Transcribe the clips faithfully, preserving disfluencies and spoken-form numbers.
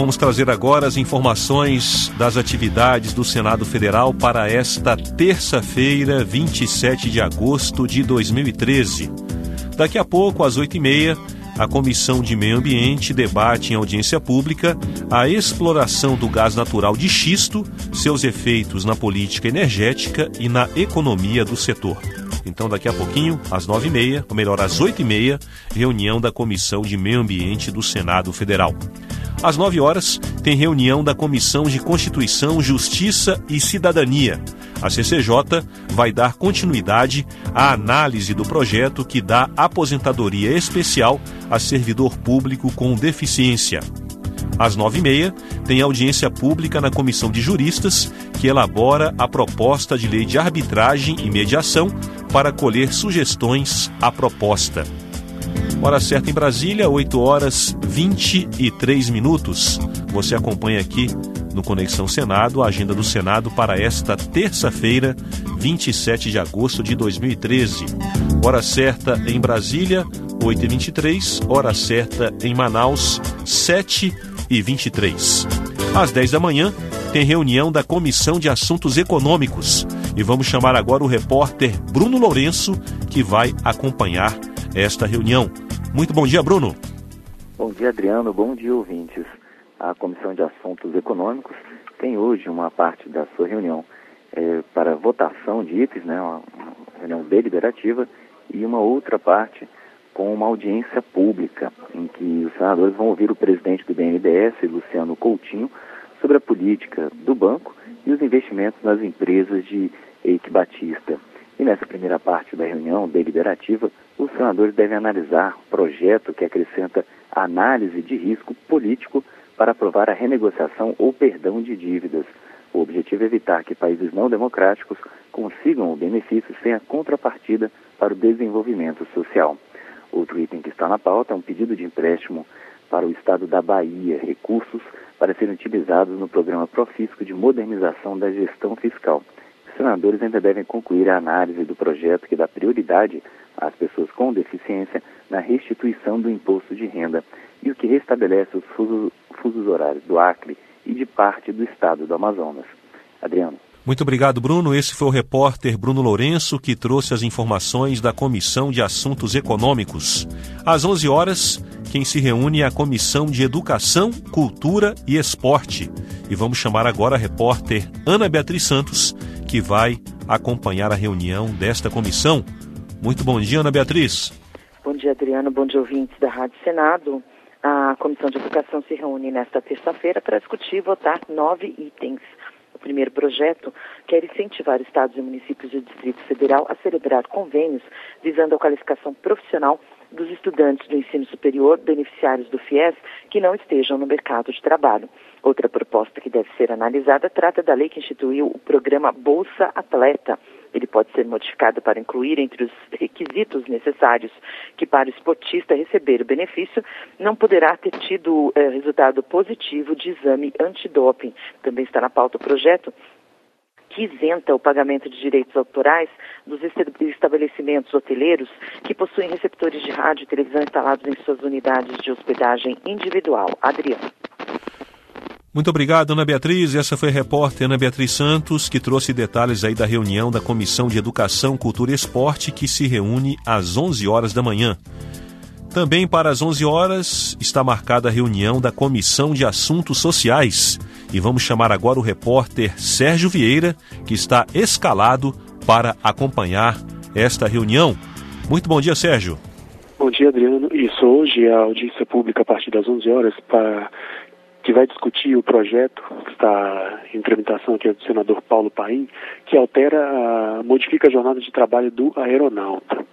vamos trazer agora as informações das atividades do Senado Federal para esta terça-feira, vinte e sete de agosto de dois mil e treze. Daqui a pouco, às oito e meia, a Comissão de Meio Ambiente debate em audiência pública a exploração do gás natural de xisto, seus efeitos na política energética e na economia do setor. Então, daqui a pouquinho, às nove e meia, ou melhor, às oito e meia, reunião da Comissão de Meio Ambiente do Senado Federal. Às nove horas, tem reunião da Comissão de Constituição, Justiça e Cidadania. A C C J vai dar continuidade à análise do projeto que dá aposentadoria especial a servidor público com deficiência. Às nove e meia, tem audiência pública na Comissão de Juristas, que elabora a proposta de lei de arbitragem e mediação para colher sugestões à proposta. Hora certa em Brasília, oito horas e vinte e três minutos. Você acompanha aqui no Conexão Senado a agenda do Senado para esta terça-feira, vinte e sete de agosto de dois mil e treze. Hora certa em Brasília, oito e vinte e três. Hora certa em Manaus, sete e vinte e três. Às dez da manhã, tem reunião da Comissão de Assuntos Econômicos. E vamos chamar agora o repórter Bruno Lourenço, que vai acompanhar esta reunião. Muito bom dia, Bruno. Bom dia, Adriano. Bom dia, ouvintes. A Comissão de Assuntos Econômicos tem hoje uma parte da sua reunião é, para votação de itens, né, uma reunião deliberativa, e uma outra parte com uma audiência pública, em que os senadores vão ouvir o presidente do B N D E S, Luciano Coutinho, sobre a política do banco e os investimentos nas empresas de Eike Batista. E nessa primeira parte da reunião deliberativa, os senadores devem analisar o projeto que acrescenta a análise de risco político para aprovar a renegociação ou perdão de dívidas. O objetivo é evitar que países não democráticos consigam o benefício sem a contrapartida para o desenvolvimento social. Outro item que está na pauta é um pedido de empréstimo para o Estado da Bahia, recursos para serem utilizados no programa Profisco de modernização da gestão fiscal. Os senadores ainda devem concluir a análise do projeto que dá prioridade às pessoas com deficiência na restituição do imposto de renda e o que restabelece os fusos, fusos horários do Acre e de parte do estado do Amazonas. Adriano. Muito obrigado, Bruno. Esse foi o repórter Bruno Lourenço que trouxe as informações da Comissão de Assuntos Econômicos. Às onze horas, quem se reúne é a Comissão de Educação, Cultura e Esporte. E vamos chamar agora a repórter Ana Beatriz Santos, que vai acompanhar a reunião desta comissão. Muito bom dia, Ana Beatriz. Bom dia, Adriano. Bom dia, ouvintes da Rádio Senado. A Comissão de Educação se reúne nesta terça-feira para discutir e votar nove itens. O primeiro projeto quer incentivar estados e municípios do Distrito Federal a celebrar convênios visando a qualificação profissional dos estudantes do ensino superior, beneficiários do FIES, que não estejam no mercado de trabalho. Outra proposta que deve ser analisada trata da lei que instituiu o programa Bolsa Atleta. Ele pode ser modificado para incluir entre os requisitos necessários que para o esportista receber o benefício não poderá ter tido eh, resultado positivo de exame antidoping. Também está na pauta o projeto que isenta o pagamento de direitos autorais dos estabelecimentos hoteleiros que possuem receptores de rádio e televisão instalados em suas unidades de hospedagem individual. Adriano. Muito obrigado, Ana Beatriz. Essa foi a repórter Ana Beatriz Santos, que trouxe detalhes aí da reunião da Comissão de Educação, Cultura e Esporte, que se reúne às onze horas da manhã. Também para as onze horas está marcada a reunião da Comissão de Assuntos Sociais. E vamos chamar agora o repórter Sérgio Vieira, que está escalado para acompanhar esta reunião. Muito bom dia, Sérgio. Bom dia, Adriano. Isso, hoje a audiência pública a partir das onze horas para... que vai discutir o projeto que está em tramitação aqui do senador Paulo Paim, que altera, modifica a jornada de trabalho do aeronauta.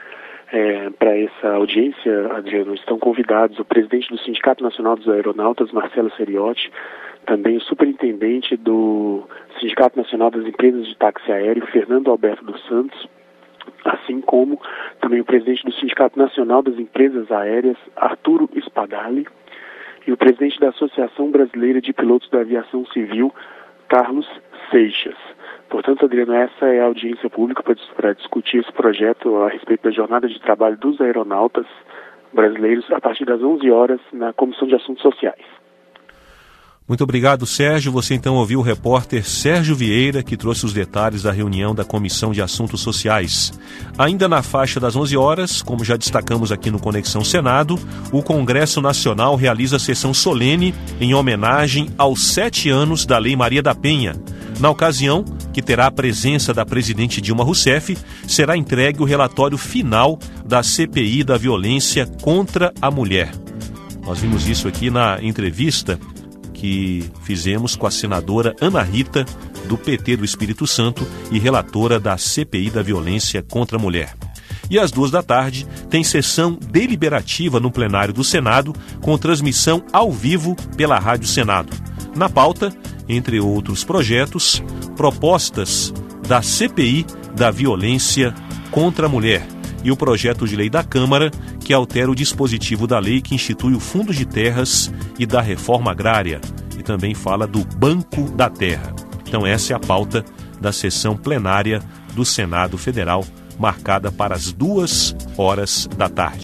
É, para essa audiência, Adriano, estão convidados o presidente do Sindicato Nacional dos Aeronautas, Marcelo Seriotti, também o superintendente do Sindicato Nacional das Empresas de Táxi Aéreo, Fernando Alberto dos Santos, assim como também o presidente do Sindicato Nacional das Empresas Aéreas, Arturo Spagali, e o presidente da Associação Brasileira de Pilotos da Aviação Civil, Carlos Seixas. Portanto, Adriano, essa é a audiência pública para discutir esse projeto a respeito da jornada de trabalho dos aeronautas brasileiros a partir das onze horas na Comissão de Assuntos Sociais. Muito obrigado, Sérgio. Você então ouviu o repórter Sérgio Vieira, que trouxe os detalhes da reunião da Comissão de Assuntos Sociais. Ainda na faixa das onze horas, como já destacamos aqui no Conexão Senado, o Congresso Nacional realiza sessão solene em homenagem aos sete anos da Lei Maria da Penha. Na ocasião, que terá a presença da presidente Dilma Rousseff, será entregue o relatório final da C P I da violência contra a mulher. Nós vimos isso aqui na entrevista que fizemos com a senadora Ana Rita, do P T do Espírito Santo e relatora da C P I da violência contra a mulher. E às duas da tarde tem sessão deliberativa no plenário do Senado, com transmissão ao vivo pela Rádio Senado. Na pauta, entre outros projetos, propostas da C P I da violência contra a mulher e o projeto de lei da Câmara que altera o dispositivo da lei que institui o Fundo de Terras e da Reforma Agrária e também fala do Banco da Terra. Então essa é a pauta da sessão plenária do Senado Federal, marcada para as duas horas da tarde.